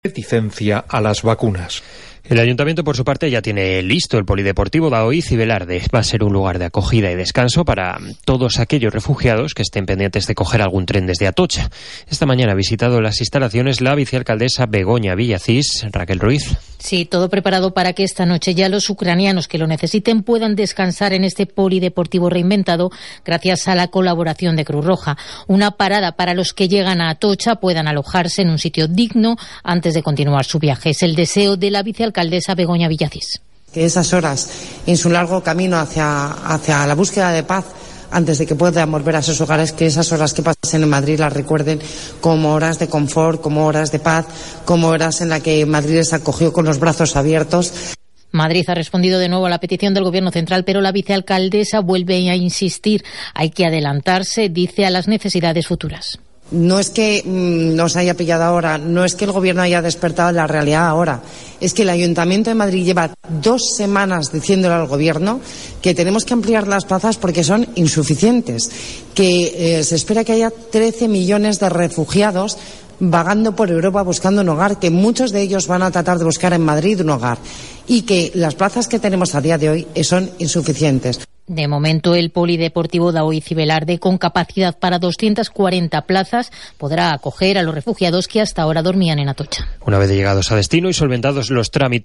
reticencia a las vacunas. El Ayuntamiento, por su parte, ya tiene listo el Polideportivo Daoiz y Velarde. Va a ser un lugar de acogida y descanso para todos aquellos refugiados que estén pendientes de coger algún tren desde Atocha. Esta mañana ha visitado las instalaciones la vicealcaldesa Begoña Villacís. Raquel Ruiz. Sí, todo preparado para que esta noche ya los ucranianos que lo necesiten puedan descansar en este polideportivo reinventado gracias a la colaboración de Cruz Roja. Una parada para los que llegan a Atocha puedan alojarse en un sitio digno antes de continuar su viaje. Es el deseo de la vicealcaldesa Begoña Villacís. Que esas horas en su largo camino hacia la búsqueda de paz, antes de que puedan volver a sus hogares, que esas horas que pasen en Madrid las recuerden como horas de confort, como horas de paz, como horas en las que Madrid les acogió con los brazos abiertos. Madrid ha respondido de nuevo a la petición del Gobierno central, pero la vicealcaldesa vuelve a insistir. Hay que adelantarse, dice, a las necesidades futuras. No es que nos haya pillado ahora, no es que el Gobierno haya despertado la realidad ahora, es que el Ayuntamiento de Madrid lleva 2 semanas diciéndole al Gobierno que tenemos que ampliar las plazas porque son insuficientes, que se espera que haya 13 millones de refugiados vagando por Europa buscando un hogar, que muchos de ellos van a tratar de buscar en Madrid un hogar y que las plazas que tenemos a día de hoy son insuficientes. De momento, el Polideportivo Daoiz y Velarde, con capacidad para 240 plazas, podrá acoger a los refugiados que hasta ahora dormían en Atocha. Una vez llegados a destino y solventados los trámites